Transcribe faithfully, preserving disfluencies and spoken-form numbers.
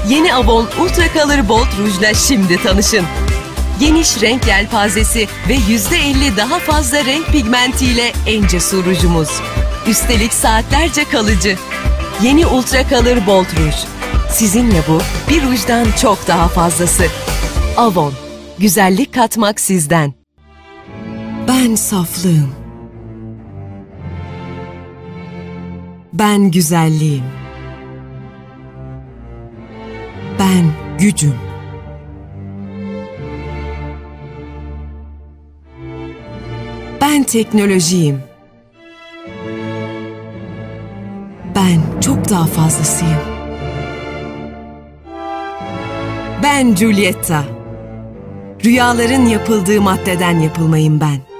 Yeni Avon Ultra Color Bold Ruj'la şimdi tanışın. Geniş renk yelpazesi ve yüzde elli daha fazla renk pigmentiyle en cesur rujumuz. Üstelik saatlerce kalıcı. Yeni Ultra Color Bold Ruj. Sizinle bu bir rujdan çok daha fazlası. Avon. Güzellik katmak sizden. Ben saflığım. Ben güzelliğim. Ben gücüm. Ben teknolojiyim. Ben çok daha fazlasıyım. Ben Giulietta. Rüyaların yapıldığı maddeden yapılmayım ben.